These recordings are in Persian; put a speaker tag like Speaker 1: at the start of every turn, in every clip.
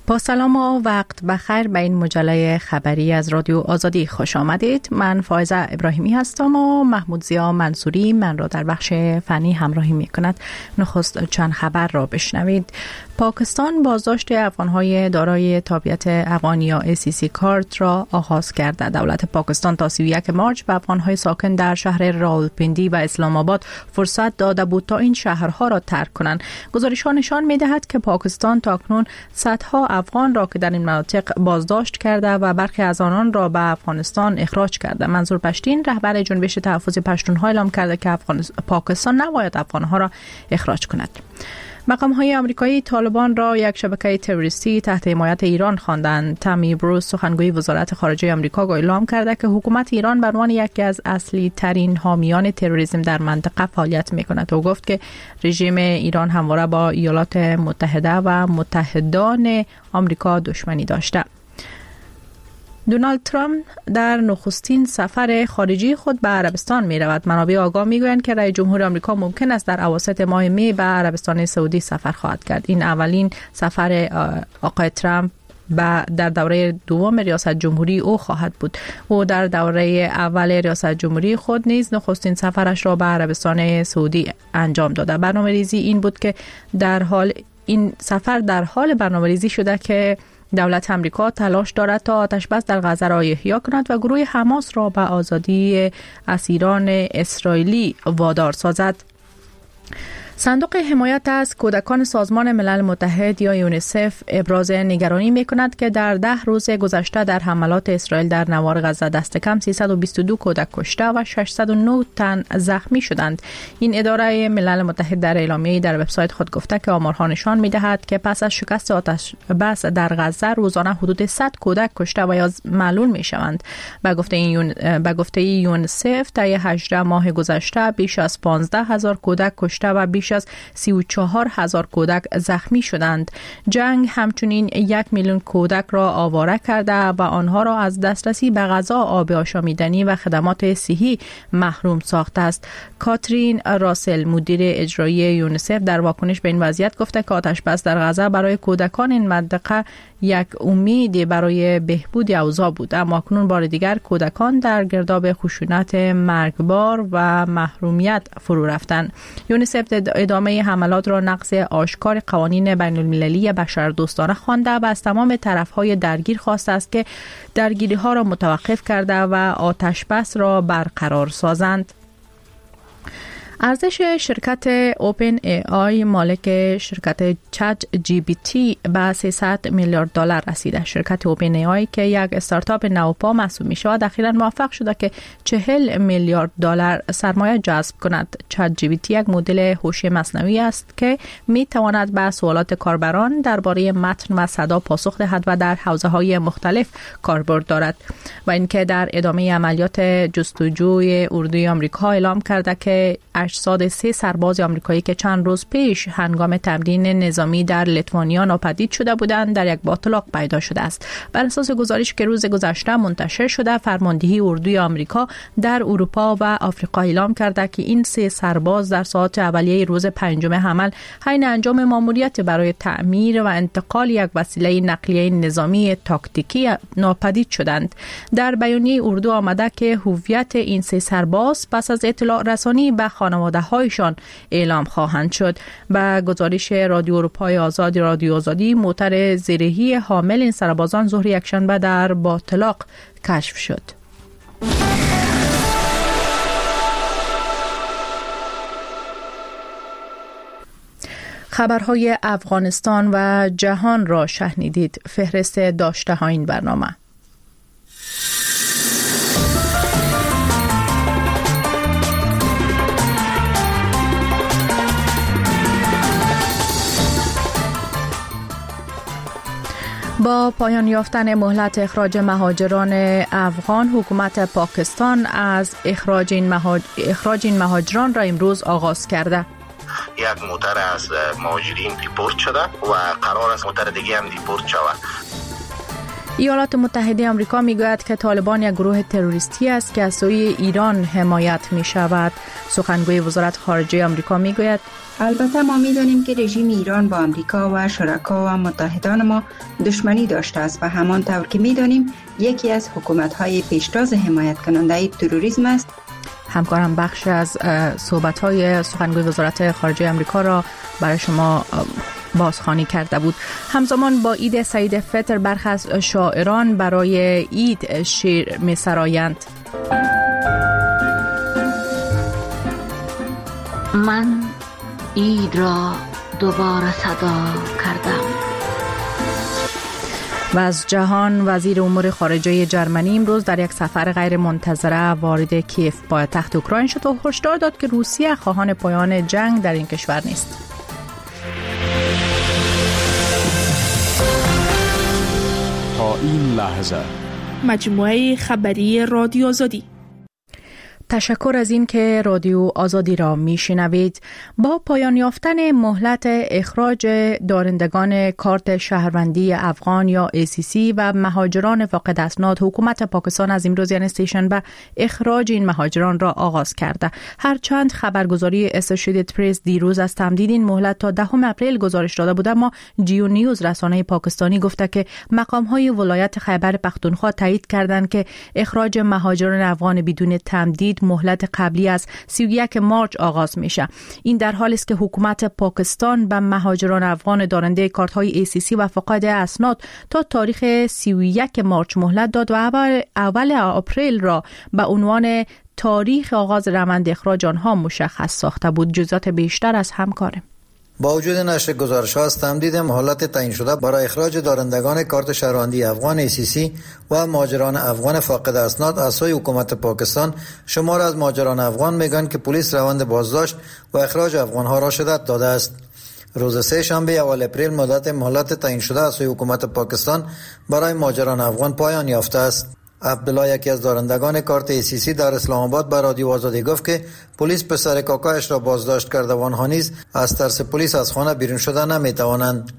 Speaker 1: با سلام و وقت بخیر به این مجله خبری از رادیو آزادی خوش آمدید. من فائزه ابراهیمی هستم و محمود ضیا منصوری من را در بخش فنی همراهی می کند. نخست چند خبر را بشنوید. پاکستان بازداشت افغان‌های دارای تابعیت افغانی یا ACC کارت را آغاز کرده. دولت پاکستان تا 31 مارچ به افغان‌های ساکن در شهر راولپنڈی و اسلام آباد فرصت داده بود تا این شهرها را ترک کنند. گزارش‌ها نشان می‌دهد که پاکستان تاکنون صدها افغان را که در این مناطق بازداشت کرده و برخی از آنان را به افغانستان اخراج کرده. منظور پشتین رهبر جنبش تحفظ پشتونها اعلام کرده که پاکستان نباید افغانها را اخراج کند. مقام‌های آمریکایی طالبان را یک شبکه تروریستی تحت حمایت ایران خواندند. تامی بروس سخنگوی وزارت خارجه آمریکا اعلام کرده که حکومت ایران به عنوان یکی از اصلی ترین حامیان تروریسم در منطقه فعالیت می‌کند. او گفت که رژیم ایران همواره با ایالات متحده و متحدان آمریکا دشمنی داشته. دونالد ترامپ در نخستین سفر خارجی خود به عربستان می رود. منابع آگاه می گویند که رئیس جمهور آمریکا ممکن است در اواسط ماه می به عربستان سعودی سفر خواهد کرد. این اولین سفر آقای ترامپ در دوره دوم ریاست جمهوری او خواهد بود. او در دوره اول ریاست جمهوری خود نیز نخستین سفرش را به عربستان سعودی انجام داده. برنامه‌ریزی این بود که این سفر در حال برنامه‌ریزی شده که دولت امریکا تلاش دارد تا آتش‌بس در غزه را احیا کند و گروه حماس را به آزادی اسیران اسرائیلی وادار سازد. صندوق حمایت از کودکان سازمان ملل متحد یا یونیسف ابراز نگرانی می‌کند که در 10 روز گذشته در حملات اسرائیل در نوار غزه دست کم 322 کودک کشته و 609 تن زخمی شدند. این اداره ملل متحد در اعلامیه‌ای در وبسایت خود گفته که آمارها نشان می‌دهد که پس از شکست آتش بس در غزه روزانه حدود 100 کودک کشته و یا معلول می‌شوند. به گفته یونیسف طی 18 ماه گذشته بیش از 15000 کودک کشته و بیش از 34000 کودک زخمی شدند. جنگ همچنین 1 میلیون کودک را آواره کرده و آنها را از دسترسی به غذا، آب آشامیدنی و خدمات صحی محروم ساخته است. کاترین راسل مدیر اجرایی یونیسف در واکنش به این وضعیت گفته که آتش‌بس در غزه برای کودکان این منطقه یک امید برای بهبود اوضاع بود، اما اکنون بار دیگر کودکان در گرداب خشونت مرگبار و محرومیت فرو رفتند. یونیسف ادامه حملات را نقض آشکار قوانین بین المللی بشردوستانه خوانده و از تمام طرف‌های درگیر خواسته است که درگیری‌ها را متوقف کرده و آتش بس را برقرار سازند. ارزش شرکت اوپن ای آی مالک شرکت چت جی پی تی به 300 میلیارد دلار رسیده. شرکت اوپن ای آی که یک استارتاپ نوپا محسوب می شود اخیراً موفق شده که 40 میلیارد دلار سرمایه جذب کند. چت جی پی تی یک مدل هوش مصنوعی است که می تواند به سوالات کاربران درباره متن و صدا پاسخ دهد و در حوزه‌های مختلف کاربرد دارد. و اینکه در ادامه عملیات جستجوی اردوی آمریکا اعلام کرده که اجساد 3 سرباز آمریکایی که چند روز پیش هنگام تمرین نظامی در لیتوانیا ناپدید شده بودند در یک باطلاق پیدا شده است. بر اساس گزارش که روز گذشته منتشر شده، فرماندهی اردوی آمریکا در اروپا و آفریقا اعلام کرده که این 3 سرباز در ساعات اولیه روز 5 حمل حین انجام ماموریت برای تعمیر و انتقال یک وسیله نقلیه نظامی تاکتیکی ناپدید شدند. در بیانیه اردو آمده که هویت این 3 سرباز پس از اطلاع رسانی به خانواده‌هایشان اعلام خواهند شد. به گزارش رادیو اروپای آزاد رادیو آزادی، موتر زرهی حامل این سربازان ظهر یکشنبه در باطلاق کشف شد. خبرهای افغانستان و جهان را شنیدید. فهرست داشته ها این برنامه. با پایان یافتن مهلت اخراج مهاجران افغان، حکومت پاکستان از اخراج این مهاجران را امروز آغاز کرده.
Speaker 2: یک موتر از مهاجرین دیپورت شده و قرار است موتر دیگه هم دیپورت شود.
Speaker 1: ایالات متحده آمریکا میگوید که طالبان یک گروه تروریستی است که از سوی ایران حمایت می شود. سخنگوی وزارت خارجه آمریکا میگوید
Speaker 3: البته ما می‌دانیم که رژیم ایران با آمریکا و شرکا و متحدان ما دشمنی داشته است و همانطور که می‌دانیم یکی از حکومت‌های پیشتاز حمایت کننده تروریسم است.
Speaker 1: همکارم بخش از صحبت‌های سخنگوی وزارت خارجه آمریکا را برای شما بازخوانی کرده بود. همزمان با عید سعید فطر برخی از شاعران برای عید شعر می‌سرایند.
Speaker 4: من عید را دوباره صدا کردم.
Speaker 1: و از جهان، وزیر امور خارجه جرمنی امروز در یک سفر غیر منتظره وارد کیف پایتخت اوکراین شد و هشدار داد که روسیه خواهان پایان جنگ در این کشور نیست.
Speaker 5: تا این لحظه
Speaker 6: مجموعه خبری رادیو آزادی.
Speaker 1: تشکر از این که رادیو آزادی را میشنوید. با پایان یافتن مهلت اخراج دارندگان کارت شهروندی افغان یا ACC و مهاجران فاقد اسناد، حکومت پاکستان از امروز یعنی سه‌شنبه اخراج این مهاجران را آغاز کرده. هرچند خبرگزاری اسوسییتد پرس دیروز از تمدید این مهلت تا 10 اپریل گزارش داده بود، اما جیو نیوز رسانه پاکستانی گفته که مقام‌های ولایت خیبر پختونخوا تایید کردند که اخراج مهاجران افغان بدون تمدید مهلت قبلی از 31 مارچ آغاز میشه. این در حالی است که حکومت پاکستان به مهاجران افغان دارنده کارت‌های ACC و فاقد اسناد تا تاریخ 31 مارچ مهلت داد و اول اپریل را به عنوان تاریخ آغاز روند اخراج آنها مشخص ساخته بود. جزئیات بیشتر از همکارم.
Speaker 7: با وجود نشر گزارش‌ها از تمدید مهلت تعیین شده برای اخراج دارندگان کارت شهروندی افغان ACC و مهاجران افغان فاقد اسناد از سوی حکومت پاکستان، شمار از مهاجران افغان میگن که پلیس روند بازداشت و اخراج افغان‌ها را شدت داده است. روز سه‌شنبه اول اپریل مدت مهلت تعیین شده از سوی حکومت پاکستان برای مهاجران افغان پایان یافته است. عبدالله، یکی از دارندگان کارت ACC در اسلام آباد، به رادیو آزادی گفت که پلیس پسر کاکایش را بازداشت کرده و آنها نیز از ترس پلیس از خانه بیرون شده نمیتوانند.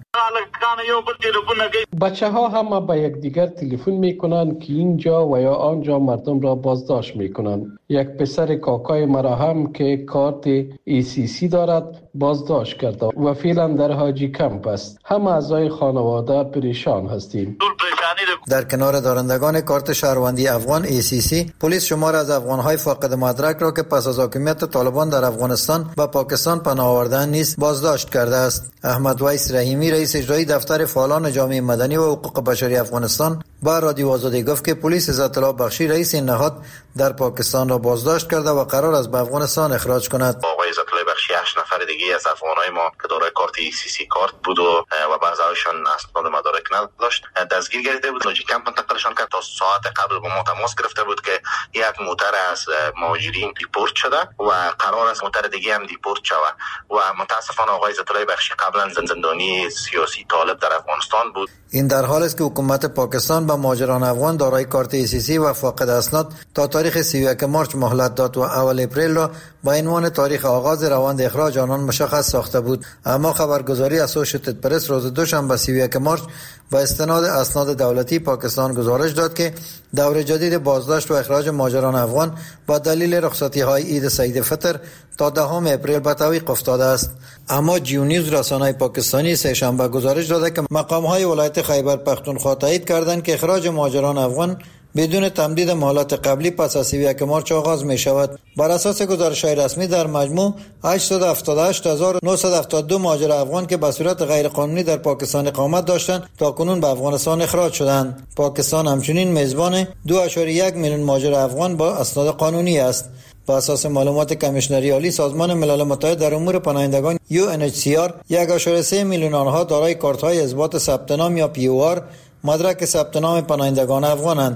Speaker 8: بچه ها هم به یک دیگر تلفن میکنند که اینجا و یا آنجا مردم را بازداشت میکنند. یک پسر کاکای مرا هم که کارت ACC دارد بازداشت کرده و فعلا در حاجی کمپ است. همه اعضای خانواده پریشان هستیم.
Speaker 7: در کنار دارندگان کارت شهروندی افغان ACC، پلیس شمار از افغان‌های فاقد مدرک را که پس از حاکمیت طالبان در افغانستان و پاکستان پناه آوردند نیز بازداشت کرده است. احمد ویس رحیمی، رئیس اجرایی دفتر فعالان جامعه مدنی و حقوق بشری افغانستان، با رادیو آزادی گفت که پلیس عزت الله بخشی، رئیس این نهاد، در پاکستان را بازداشت کرده و قرار است به افغانستان اخراج کند.
Speaker 2: آقای عزت الله بخشی 8 نفر دیگه از افغانای ما که دارای کارت ACC کارت بود و بعضی‌هاشون اسناد مدارک نداشت دستگیر گرفته بود. لوجیک کمپ منتقلشان کرد. تا ساعت قبل با ما تماس گرفته بود که یک موتر از مهاجرین دیپورت شده و قرار است موتر دیگه هم دیپورت شود و متاسفانه آقای عزت الله بخشی قبلا زندانی سیاسی طالب در افغانستان بود.
Speaker 7: این در حالی است که حکومت پاکستان به مهاجران افغان دارای کارت ACC و فاقد اسناد تا تاریخ 31 مارچ مهلت داد و اول اپریل را با عنوان تاریخ آغاز روند اخراج آنان مشخص ساخته بود. اما خبرگزاری اسوسییتد پرس روز دوشنبه 31 مارچ با استناد اسناد دولتی پاکستان گزارش داد که دور جدید بازداشت و اخراج مهاجران افغان با دلیل رخصتی‌های عید سعید فطر تا 10 اپریل به تعویق افتاده است. اما جیو نیوز رسانه پاکستانی سه‌شنبه گزارش داده که مقام‌های ولایت خیبر پختونخوا تایید کردند که اخراج مهاجران افغان بدون تمدید مهلت قبلی پس از 31 مارچ آغاز می شود. بر اساس گزارش‌های رسمی در مجموع 878972 مهاجر افغان که به صورت غیرقانونی در پاکستان اقامت داشتند تاکنون به افغانستان اخراج شدند. پاکستان همچنین میزبان 2.1 میلیون مهاجر افغان با اسناد قانونی است. بر اساس معلومات کمیشنری عالی سازمان ملل متحد در امور پناهندگان UNHCR 1.3 میلیون آنها دارای کارت‌های اثبات ثبت نام یا POR مدرک ثبت نام پناهندگان افغانند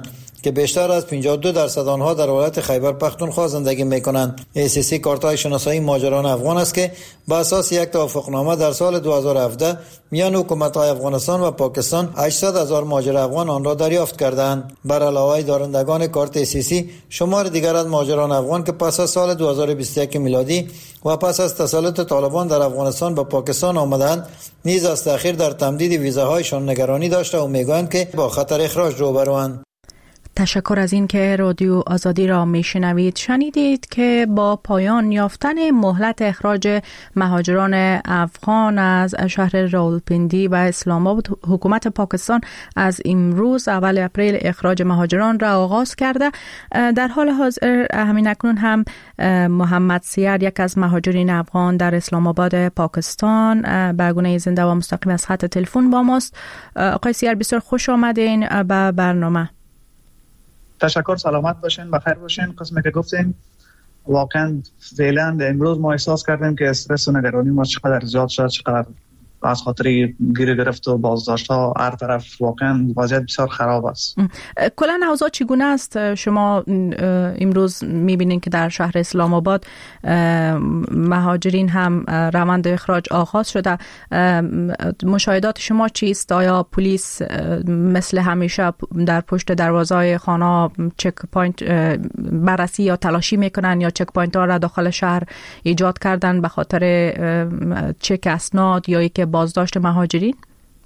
Speaker 7: که بیشتر از 52% آنها در ولایت خیبر پختونخوا زندگی میکنند. ACC کارت‌های شناسایی مهاجران افغان است که با اساس یک توافقنامه در سال 2017 میان حکومت‌های افغانستان و پاکستان 800,000 مهاجر افغان آن را دریافت کردند. بر علاوه دارندگان کارت ACC شمار دیگر از مهاجران افغان که پس از سال 2021 میلادی و پس از تسلط طالبان در افغانستان به پاکستان آمدند نیز از تأخیر در تمدید ویزاهایشان نگرانی داشته و میگویند که با خطر اخراج روبروند.
Speaker 1: تشکر از این که رادیو آزادی را میشنوید. شنیدید که با پایان یافتن مهلت اخراج مهاجران افغان از شهر راولپندی و اسلام آباد، حکومت پاکستان از امروز اول اپریل اخراج مهاجران را آغاز کرده. در حال حاضر همین اکنون هم محمد سیر، یک از مهاجرین افغان در اسلام آباد پاکستان، به گونه زنده و مستقیم از خط تلفن با ماست. آقای سیر، بسیار خوش آمدین به برنامه.
Speaker 9: تشکر، سلامت باشین، بخیر باشین. قسمی که گفتین واقعا فعلا امروز ما احساس کردیم که استرس و نگرانی ما چقدر زیاد شد، چقدر از خاطر گیر گرفت و بازداشت ها هر طرف واقعا وضعیت بسیار خراب است.
Speaker 1: کلا اوضاع چگونه است؟ شما امروز میبینین که در شهر اسلام آباد مهاجرین هم روند اخراج آغاز شده. مشاهدات شما چیست؟ آیا پلیس مثل همیشه در پشت دروازه‌های خانه چک پوینت بررسی یا تلاشی میکنن یا چک پوینت ها را داخل شهر ایجاد کردن به خاطر چک اسناد یا که بازداشت مهاجرین؟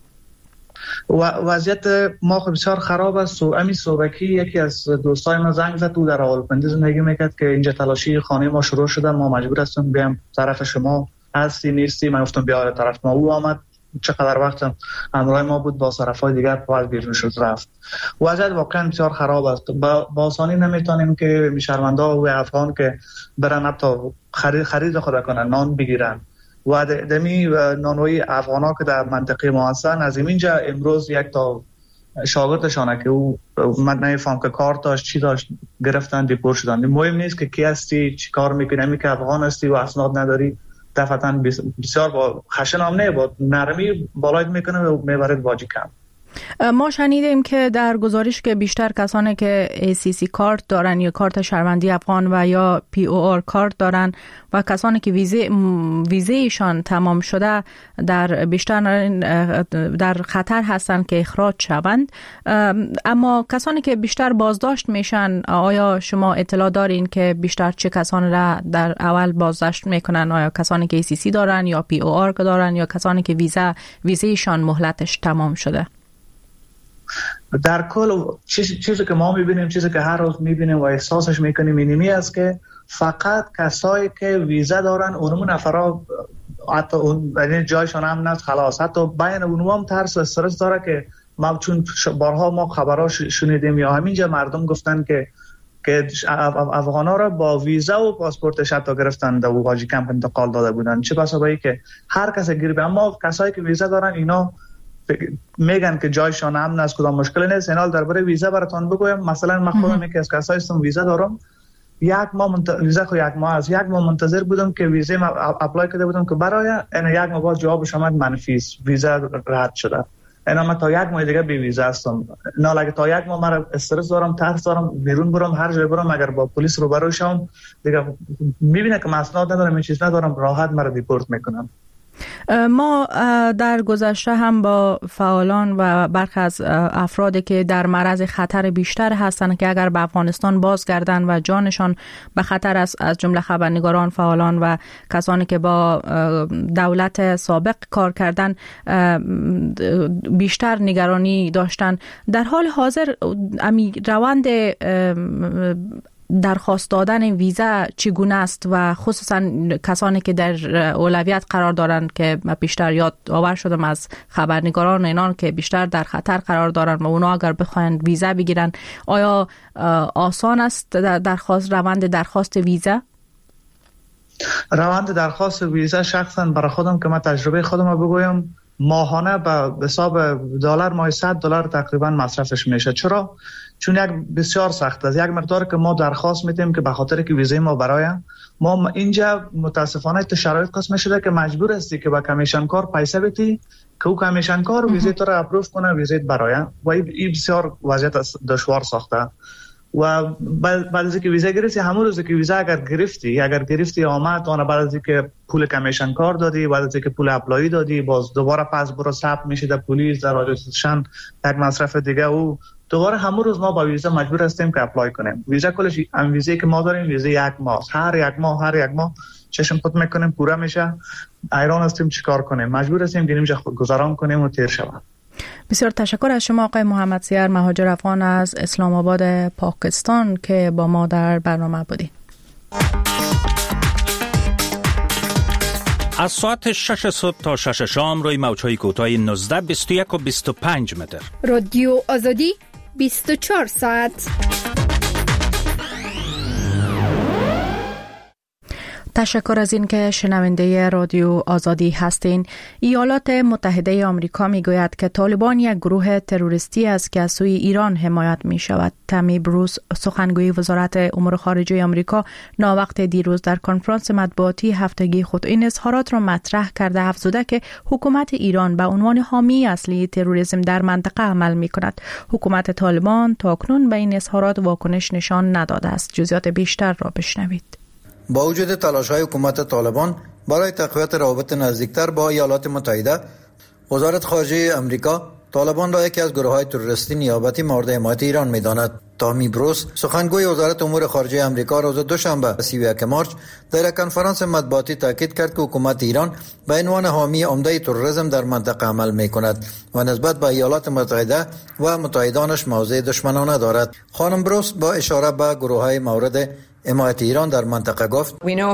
Speaker 9: وضعیت ما بسیار خراب است و امی صوبکی یکی از دوستای ما زنگ زد و در راولپندی زندگی میکرد که اینجا تلاشی خانه ما شروع شده، ما مجبور هستیم بیام طرف شما، هستی نیستی؟ من گفتم بیا طرف ما. او آمد، چقدر وقت همراه ما بود، با طرفای دیگر باید بیرون شد رفت. وضعیت واقعا بسیار خراب است. با آسانی نمیتونیم که شهروندان و افغان که برن حتی خرید خود کنن، نان بگیرن و دمی نانوی افغانا که در منطقه ما هستن. از اینجا امروز یک تا شاگردشانه که او من نمیفهم که کار داشت چی داشت گرفتن دیپور شدن. مهم نیست که کی هستی، چی کار میکنی، که افغان هستی و اسناد نداری، دفعتا بسیار با خشن هم نه، با نرمی بالایت میکنه و میبرد واجی کم.
Speaker 1: ما شنیدیم که در گزارش که بیشتر کسانی که ACC کارت دارن یا کارت شهروندی افغان و یا POR کارت دارن و کسانی که ویزه ایشان تمام شده در بیشتر در خطر هستند که اخراج شوند. اما کسانی که بیشتر بازداشت میشن، آیا شما اطلاع دارین که بیشتر چه کسانی را در اول بازداشت میکنن؟ آیا کسانی که ACC دارن یا POR دارن یا کسانی که ویزه ایشان مهلتش تمام شده؟
Speaker 9: در کل چیزی که ما میبینیم، چیزی که هر روز میبینیم و احساسش میکنیم اینمی است که فقط کسایی که ویزا دارن اونمون نفرا، حتی اون یعنی جایشان هم نست خلاص، حتی بین اونم هم ترس و استرس داره که ما چون بارها ما خبراش شنیدیم یا همینجا مردم گفتن که افغانا را با ویزا و پاسپورتش حتی گرفتن و حاجی کمپ انتقال داده بودن. چه بسا بایی که هر کس گیر، اما کسایی که ویزا دارن اینا میگن که جایشان امن است، کدام مشکلی نیست. اینال درباره ویزا براتون بگویم. مثلا من خودم یکی از کسایی هستم ویزا دارم، یک ماه از یک ماه منتظر بودم که ویزا ما اپلای کرده بودم که برای این یک ماه بعد جوابش آمد منفی است، ویزا رد شده. اینا من تا یک ماه دیگه بی ویزا هستم. نه لگه تا یک ماه من استرس دارم، ترس دارم، بیرون برم هر جای برم اگر با پلیس روبرو شم دیگه میبینه که مسئولات ندارم، این چیز ندارم، راحت مرا دیپورت میکنم.
Speaker 1: ما در گذشته هم با فعالان و برخی از افرادی که در معرض خطر بیشتر هستند که اگر به افغانستان بازگردن و جانشان به خطر است، از جمله خبرنگاران، فعالان و کسانی که با دولت سابق کار کردن، بیشتر نگرانی داشتن. در حال حاضر روند درخواست دادن ویزا چگونه است و خصوصا کسانی که در اولویت قرار دارند که بیشتر یاد آور شدم از خبرنگاران اینان که بیشتر در خطر قرار دارند و اونا اگر بخواین ویزا بگیرن، آیا آسان است روند درخواست ویزا؟
Speaker 9: روند درخواست ویزا شخصا برای خودم که من تجربه خودم رو بگویم ماهانه به حساب دلار ماهی $100 تقریبا مصرفش میشه. چرا؟ چون یک بسیار سخت است. یک مقدار که ما درخواست میدیم که به خاطر که ویزای ما برای ما اینجا متاسفانه تو شرایط قسم شده که مجبور هستی که با کمیشن کار پیسه بدی که او کمیشن کار ویزای تو را اپروف کنه ویزای برای و این بسیار وضعیت دشوار ساخته. و بعد از اینکه ویزا گرفتی، همون روز که ویزا اگر گرفتی آمد اون بعد از اینکه پول کمیشن کار دادی، بعد از اینکه پول اپلای دادی، باز دوباره پس برو ثبت میشی در پلیس، در رادیوستیشن، یک مصرف دیگه، او دوباره همون روز ما با ویزا مجبور هستیم که اپلای کنیم. ویزا کلش هم ویزایی که ما داریم ویزا 1 ماه، هر یک ماه چشم پوت میکنیم پورا میشه. ایران هستیم چیکار کنیم؟ مجبور هستیم که اینجا گذران کنیم و تیر شویم.
Speaker 1: بسیار تشکر از شما آقای محمد سیر، مهاجر افغان از اسلام آباد پاکستان که با ما در برنامه بودید.
Speaker 10: از ساعت 6 صبح تا 6 شام روی موج‌های کوتاه 19، 21 و 25 متر.
Speaker 6: رادیو آزادی 24 ساعت.
Speaker 1: تشکر از این که شنونده رادیو آزادی هستین. ایالات متحده آمریکا می گوید که طالبان یک گروه تروریستی است که از سوی ایران حمایت می شود. تامی بروس، سخنگوی وزارت امور خارجه آمریکا، ناوقت دیروز در کنفرانس مطبوعاتی هفتگی خود این اظهارات را مطرح کرده، افزوده که حکومت ایران به عنوان حامی اصلی تروریسم در منطقه عمل می کند. حکومت طالبان تاکنون به این اظهارات واکنش نشان نداده است. جزئیات بیشتر را بشنوید.
Speaker 7: با وجود تلاش‌های حکومت طالبان برای تقویت روابط نزدیکتر با ایالات متحده، وزارت خارجه آمریکا طالبان را یکی از گروه‌های تروریستی نیابتی مورد حمایت ایران می‌داند. تامی بروس، سخنگوی وزارت امور خارجه آمریکا، روز دوشنبه 31 مارس در یک کنفرانس مطبوعاتی تاکید کرد که حکومت ایران به عنوان حامی عمده تروریسم در منطقه عمل می‌کند و نسبت به ایالات متحده و متحدانش موضع دشمنانه دارد. خانم بروس با اشاره به گروه‌های مورد حمایت ایران در منطقه گفت: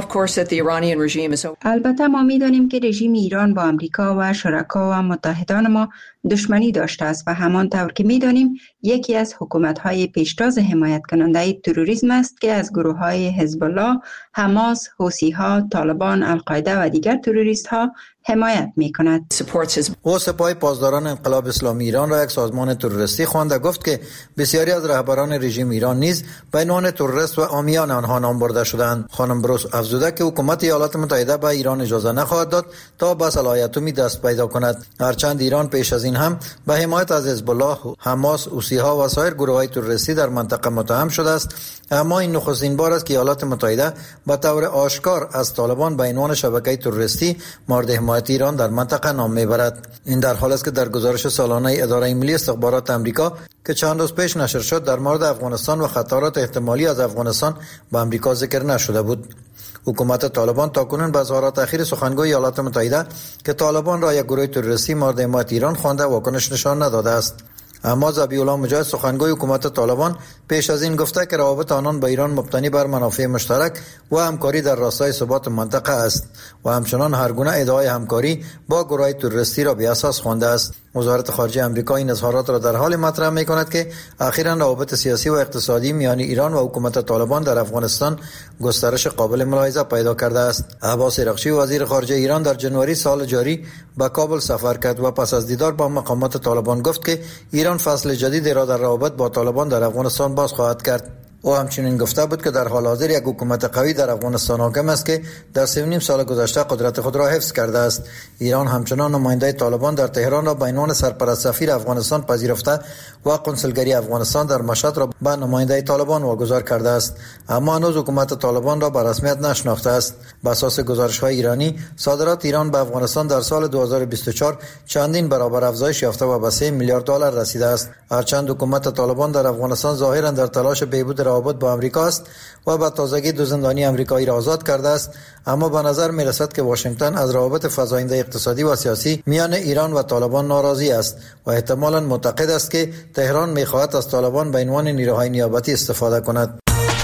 Speaker 3: البته ما می‌دانیم که رژیم ایران با آمریکا و شرکا و متحدان ما دشمنی داشته است و همان طور که می‌دانیم یکی از حکومت‌های پیشتاز حمایت کننده تروریسم است که از گروه‌های حزب الله، حماس، حوثی‌ها، طالبان، القاعده و دیگر تروریست‌ها حمایت می‌کند.
Speaker 7: او سپاه پاسداران انقلاب اسلامی ایران را یک سازمان تروریستی خوانده، گفت که بسیاری از رهبران رژیم ایران نیز به عنوان تروریست و حامیان آنها نام برده شدند. خانم بروس افزوده که حکومت ایالات متحده به ایران اجازه نخواهد داد تا به صلاحیت‌اتمی دست پیدا کند، هرچند ایران پیش از این هم به حمایت از حزب الله، حماس، حوثی‌ها و سایر گروه‌های تروریستی در منطقه متهم شده است. اما این نخستین بار است که ایالات متحده به طور آشکار از طالبان به عنوان شبکه تروریستی مورد حمایت ایران در منطقه نام میبرد. این در حالی است که در گزارش سالانه اداره ملی استخبارات آمریکا که چند روز پیش نشر شد در مورد افغانستان و خطرات احتمالی از افغانستان به آمریکا ذکر نشده بود. حکومت طالبان تاکنون به اظهارات اخیر سخنگوی ایالات متحده که طالبان را یک گروه تروریستی مورد حمایت ایران خوانده واکنش نشان نداده است. اما ذبیح الله مجاهد، سخنگوی حکومت طالبان، پیش از این گفته که روابط آنان با ایران مبتنی بر منافع مشترک و همکاری در راستای ثبات منطقه است و همچنان هر گونه ادعای همکاری با گروه تروریستی را بی اساس خوانده است. وزارت خارجه آمریکا این اظهارات را در حال مطرح می‌کند که اخیراً روابط سیاسی و اقتصادی میان ایران و حکومت طالبان در افغانستان گسترش قابل ملاحظه پیدا کرده است. عباس عراقچی، وزیر خارجه ایران، در جنوری سال جاری به کابل سفر کرد و پس از دیدار با مقامات طالبان گفت که ایران فصل جدیدی را در روابط با طالبان در افغانستان باز خواهد کرد. او همچنین گفته بود که در حال حاضر یک حکومت قوی در افغانستان حاکم است که در 3.5 سال گذشته قدرت خود را حفظ کرده است. ایران همچنان نماینده طالبان در تهران را به عنوان سرپرست سفیر افغانستان پذیرفته و قنصلگری افغانستان در مشهد را به نماینده طالبان واگذار کرده است، اما هنوز حکومت طالبان را به رسمیت نشناخته است. بر اساس گزارش‌های ایرانی، صادرات ایران به افغانستان در سال 2024 چندین برابر افزایش یافته و به 3 میلیارد دلار رسیده است. هرچند حکومت طالبان در افغانستان ظاهراً در تلاش بهبود روابط با آمریکا است و به تازگی 2 زندانی آمریکایی را آزاد کرده است، اما به نظر می رسد که واشنگتن از روابط فزاینده اقتصادی و سیاسی میان ایران و طالبان ناراضی است و احتمالاً معتقد است که تهران می خواهد از طالبان به عنوان نیروهای نیابتی استفاده کند.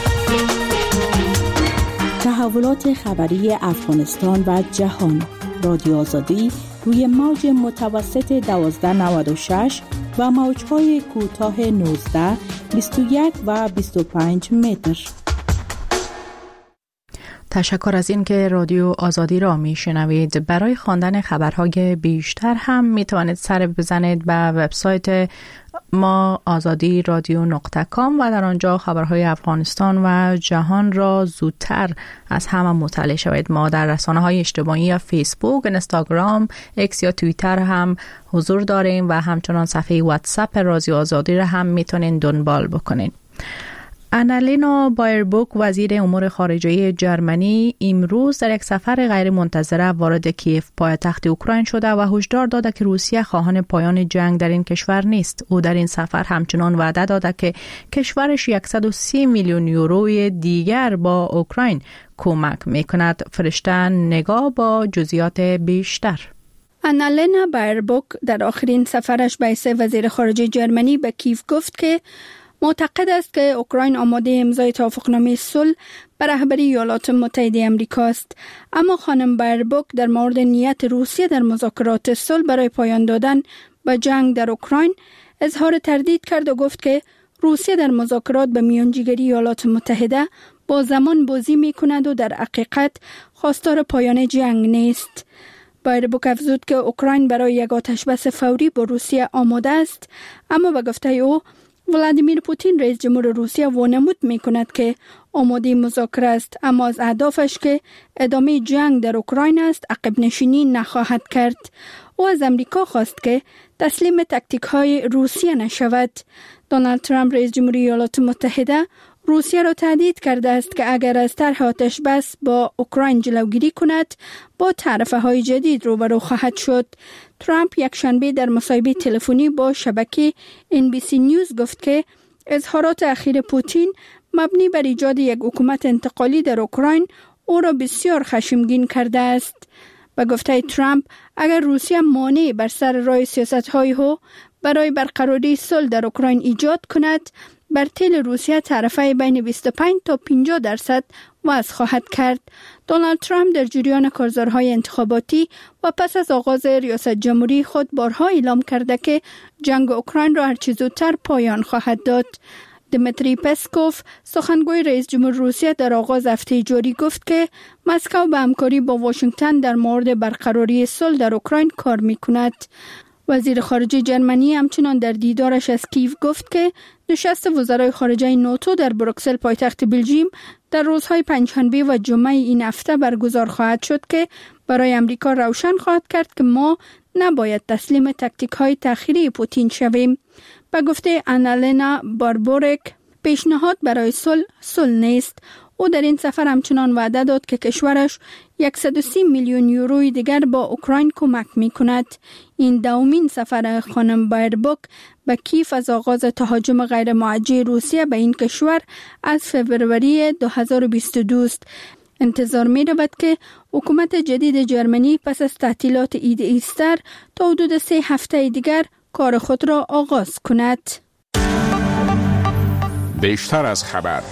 Speaker 11: تحولات خبری افغانستان و جهان. رادیو آزادی روی موج متوسط 1296 و موج‌های کوتاه 19، 21 و 25 متر.
Speaker 1: تشکر از این که رادیو آزادی را میشنوید. برای خواندن خبرهای بیشتر هم میتوانید سر بزنید به وبسایت ما azadi.radio.com و در آنجا خبرهای افغانستان و جهان را زودتر از همه مطلع شوید. ما در رسانه‌های اجتماعی یا فیسبوک، اینستاگرام، ایکس یا توییتر هم حضور داریم و همچنان صفحه واتساپ رادیو آزادی را هم میتونین دنبال بکنین. آنالینا بایربوک وزیر امور خارجه جرمنی امروز در یک سفر غیر منتظره وارد کیف پایتخت اوکراین شده و هشدار داده که روسیه خواهان پایان جنگ در این کشور نیست. او در این سفر همچنان وعده داده که کشورش 130 میلیون یورو دیگر با اوکراین کمک میکند. فرشته نگاه با جزئیات بیشتر.
Speaker 6: آنالینا بایربوک در آخرین سفرش به حیث وزیر خارجه جرمنی به کیف گفت که معتقد است که اوکراین آماده امضای توافقنامه صلح به رهبری ایالات متحده آمریکا است. اما خانم بایربوک در مورد نیت روسیه در مذاکرات صلح برای پایان دادن به جنگ در اوکراین اظهار تردید کرد و گفت که روسیه در مذاکرات به میانجیگری ایالات متحده با زمان بازی می کند و در حقیقت خواستار پایان جنگ نیست. بایربوک افزود که اوکراین برای یک آتش بس فوری با روسیه آماده است، اما به گفته او ولادیمیر پوتین رئیس جمهور روسیه وانمود می کند که آماده مذاکره است، اما از اهدافش که ادامه جنگ در اوکراین است عقب نشینی نخواهد کرد. او از امریکا خواست که تسلیم تاکتیک های روسیه نشود. دونالد ترامپ رئیس جمهوری ایالات متحده روسیه را تهدید کرده است که اگر از طرح آتش بس با اوکراین جلوگیری کند با تعرفه های جدید روبرو خواهد شد. ترامپ یک شنبه در مصاحبه تلفنی با شبکه NBC نیوز گفت که اظهارات اخیر پوتین مبنی بر ایجاد یک حکومت انتقالی در اوکراین او را بسیار خشمگین کرده است. به گفته ترامپ اگر روسیه مانع بر سر راه سیاست‌های او برای برقراری صلح در اوکراین ایجاد کند، بر تیل روسیه تعرفه بین 25 تا 50% وضع خواهد کرد. دونالد ترامپ در جریان کارزارهای انتخاباتی و پس از آغاز ریاست جمهوری خود بارها اعلام کرده که جنگ اوکراین را هرچه زودتر پایان خواهد داد. دمیتری پسکوف سخنگوی رئیس جمهور روسیه در آغاز هفته جاری گفت که مسکو به همکاری با واشنگتن در مورد برقراری صلح در اوکراین کار می‌کند. وزیر خارجه جرمنی همچنان در دیدارش از کیف گفت که نشست وزرای خارجه ناتو در بروکسل پایتخت بلژیم در روزهای پنجشنبه و جمعه این هفته برگزار خواهد شد که برای امریکا روشن خواهد کرد که ما نباید تسلیم تاکتیک های تأخیری پوتین شویم. به گفته آنالینا بایربوک پیشنهاد برای صلح نیست. او در این سفر همچنان وعده داد که کشورش 130 میلیون یوروی دیگر با اوکراین کمک می کند. این دومین سفر خانم بایربوک به کیف از آغاز تهاجم غیر موجه روسیه به این کشور از فوریه 2022 است. انتظار می رود که حکومت جدید جرمنی پس از تعطیلات عید ایستر تا حدود 3 هفته دیگر کار خود را آغاز کند.
Speaker 5: بیشتر از خبر.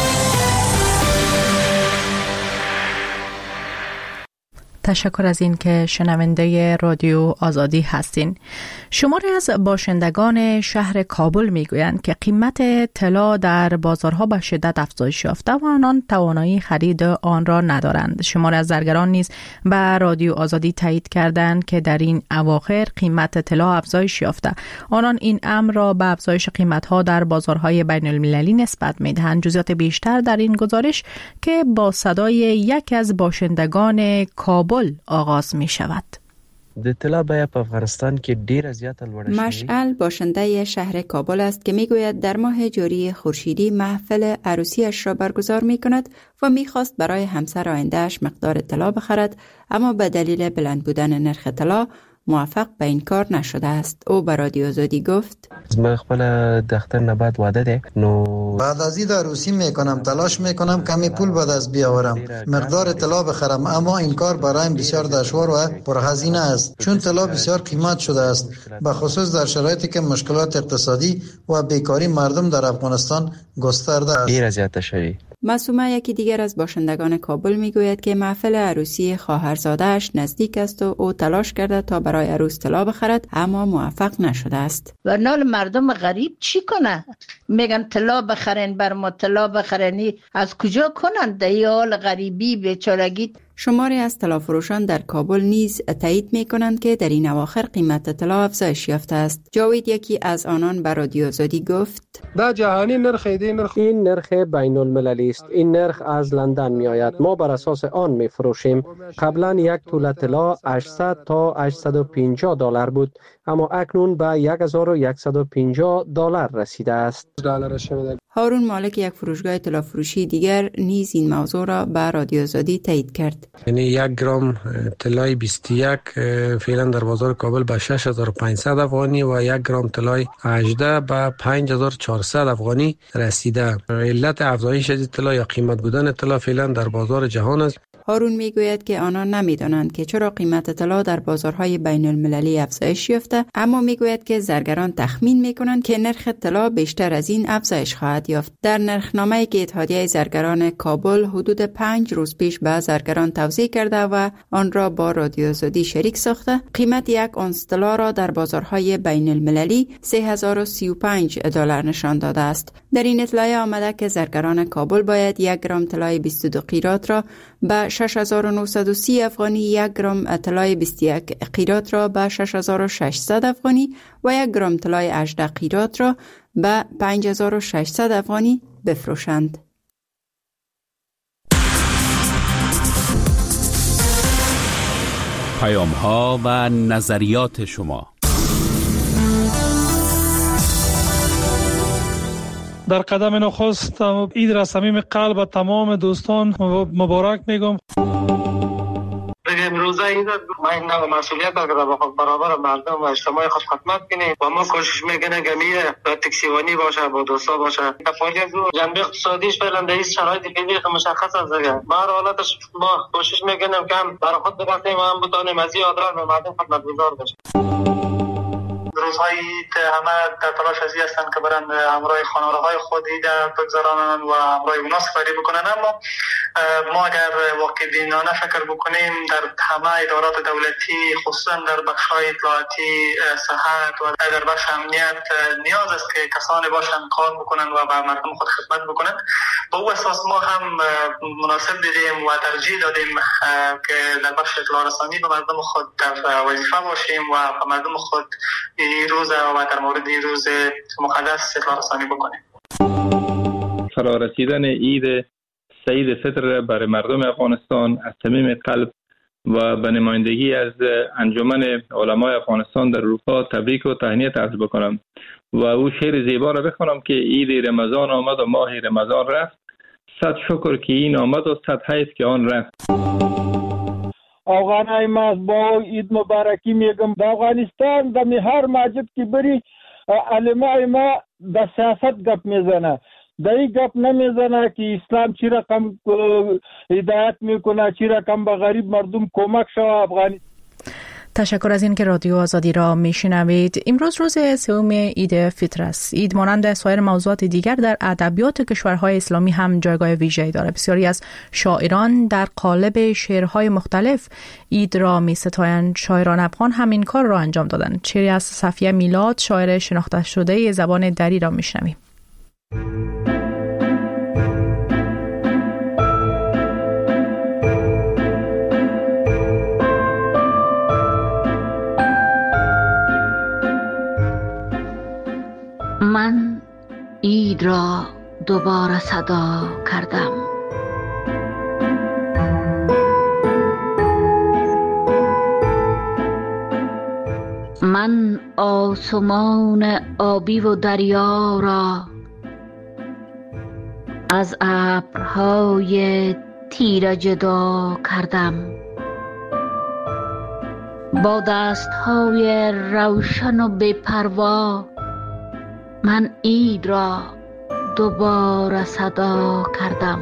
Speaker 1: تشکر از این که شنونده رادیو آزادی هستین. شماری از باشندگان شهر کابل میگویند که قیمت طلا در بازارها به شدت افزایش یافته و آنان توانایی خرید آن را ندارند. شماری از زرگران نیز به رادیو آزادی تایید کردند که در این اواخر قیمت طلا افزایش یافته. آنان این امر را به افزایش قیمت‌ها در بازارهای بین المللی نسبت می‌دهند. جزئیات بیشتر در این گزارش که با صدای یک از باشندگان کابل آغاز می شود.
Speaker 12: د طلا بیه په افغانستان کې ډیره زیاته لوړه شوې.
Speaker 3: مشعل باشنده شهر کابل است که میگوید در ماه جاری خورشیدی محفل عروسیش را برگزار می کند و میخواست برای همسر آیندهش مقدار طلا بخرد، اما به دلیل بلند بودن نرخ طلا موفق به این کار نشده است. او به رادیو آزادی گفت
Speaker 12: من خپل د اختر نه بعد واده ده، نو
Speaker 7: بعد از این عروسی میکنم، تلاش میکنم کمی پول به دست بیاورم، مقدار طلا بخرم، اما این کار برایم بسیار دشوار و پرهزینه است چون طلا بسیار قیمت شده است، به خصوص در شرایطی که مشکلات اقتصادی و بیکاری مردم در افغانستان گسترده است.
Speaker 12: ډیره زیاته شوی.
Speaker 3: معصومه یکی دیگر از باشندگان کابل میگوید که محفل عروسی خواهرزاده‌اش نزدیک است و او تلاش کرده تا برای عروس طلا بخرد اما موفق نشده است.
Speaker 13: و نال مردم غریب چی کنه؟ میگن طلا بخرین، بر ما طلا بخرینی، از کجا کنن در این حال غریبی بیچارگی؟
Speaker 3: شماری از طلافروشان در کابل نیز تایید می کنند که در این اواخر قیمت طلا افزایش یافته است. جاوید یکی از آنان بر رادیو آزادی گفت:
Speaker 14: دا جهانی نرخ این نرخ بین المللی است. این نرخ از لندن می آید. ما بر اساس آن می فروشیم. قبلا یک توله طلا 800 تا 850 دلار بود، اما اکنون به 1150 دلار رسیده است.
Speaker 3: هارون مالک یک فروشگاه طلافروشی دیگر نیز این موضوع را به رادیو آزادی تایید کرد.
Speaker 14: یعنی 1 گرم طلای 21 فعلا در بازار کابل به 6500 افغانی و 1 گرم طلای 18 به 5400 افغانی رسیده. علت افزایش طلا یا قیمت بودن طلا فعلا در بازار جهان است.
Speaker 3: هارون میگوید که آنان نمیدانند که چرا قیمت طلا در بازارهای بین المللی افزایش یافته، اما میگوید که زرگران تخمین میکنند که نرخ طلا بیشتر از این افزایش خواهد یافت. در نرخنامه‌ای که اتحادیه زرگران کابل حدود 5 روز پیش به زرگران توضیح کرده و آن را با رادیو آزادی شریک ساخته، قیمت 1 اونس طلا را در بازارهای بین المللی 3035 دلار نشان داده است. در این اطلاعیه آمده که زرگران کابل باید 1 گرم طلای 22 قیرات را به 6930 افغانی، 1 گرم طلای 21 قیرات را به 6600 افغانی و 1 گرم طلای 18 قیرات را به 5600 افغانی بفروشند.
Speaker 5: پیام‌ها و نظریات شما.
Speaker 15: در قدم نخست عید را صمیم قلب تمام دوستان مبارک میگم.
Speaker 16: امروزه عید ما این نوع مسئولیت داریم برابر مردم و اجتماع خود خدمت کنیم و ما کوشش میکنیم که تکسیوانی باشه، با دوستا باشه. فعالیت جنبه اقتصادیش فعلا در این شرایط فعلی مشخص است دیگه. ما حالتش ما کوشش میکنیم که هم برای خود ببخشیم و هم بتونیم از این آدرس به مردم خدمتگزار باشیم. روزهای عید همه در تلاش از این هستند که برند همراه خانواده‌های خود عید بگذرانند و همراه اونا سپری بکنند، اما ما اگر واقع بینانه فکر بکنیم در همه ادارات دولتی خصوصا در بخش‌های اطلاعاتی، صحت و در بخش امنیت نیاز است که کسانی باشند کار بکنند و به مردم خود خدمت بکنند. با او اساس ما هم مناسب دیدیم و ترجیح دادیم که در بخش اطلاع رسانی به مردم خود در وظیفه باشیم و به مردم خود این روز و در مورد این روز مقدس اطلاع رسانی بکنیم.
Speaker 17: فرارسیدن عید سعید فطر برای مردم افغانستان از صمیم قلب و به نمایندگی از انجمن علمای افغانستان در اروپا تبریک و تهنیت عرض بکنم و او شعر زیبا را بخوانم که عید رمضان آمد و ماه رمضان رفت، صد شکر که این آمد و صد حیف که آن رفت.
Speaker 18: افغانای ما با عید مبارکی میگم. در افغانستان در هر مسجد که بری علمای ما در سیاست گپ میزنه، در این گپ نمیزنه که اسلام چی رقم هدایت میکنه، چی رقم به غریب مردم کمک شوه. افغانستان
Speaker 1: تشکر از این که رادیو آزادی را میشنوید. امروز روز سوم عید فطر است. عید مانند سایر موضوعات دیگر در ادبیات کشورهای اسلامی هم جایگاه ویژه‌ای دارد. بسیاری از شاعران در قالب شعرهای مختلف عید را می‌ستایند. شاعران افغان هم این کار را انجام دادند. شعری از صفیه میلاد، شاعر شناخته شده زبان دری را میشنویم.
Speaker 4: من عید را دوباره صدا کردم. من آسمان آبی و دریا را از ابرهای تیره جدا کردم. با دستهای روشن و بی‌پروا من عید را دوباره صدا کردم.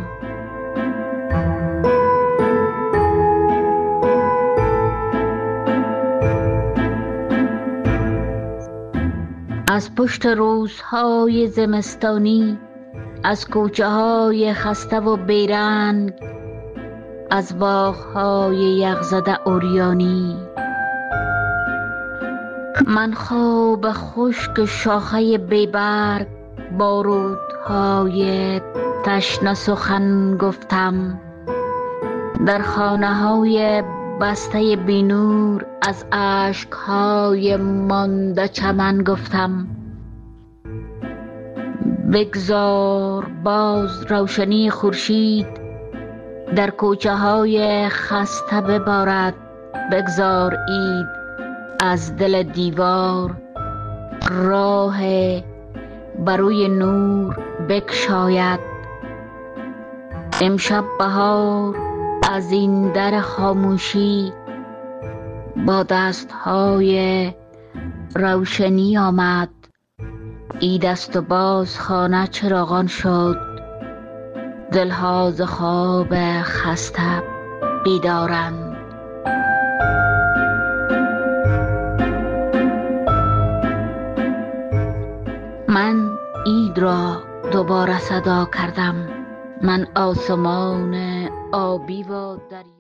Speaker 4: از پشت روزهای زمستانی از کوچه های خسته و بیرنگ، از باغ‌های یخزده اوریانی. من خواب خشک شاخه بیبرگ، با رودهای تشنه سخن گفتم. در خانه های بسته بینور، از اشک‌های مانده چمن گفتم. بگذار باز روشنی خورشید، در کوچه های خسته ببارد. بگذار عید از دل دیوار، راه بروی نور بکشاید. امشب بهار از این در خاموشی، با دستهای روشنی آمد. عید است و باز خانه چراغان شد، دلها ز خواب خسته بیدارند. من عید را دوباره صدا کردم. من آسمان آبی و دریا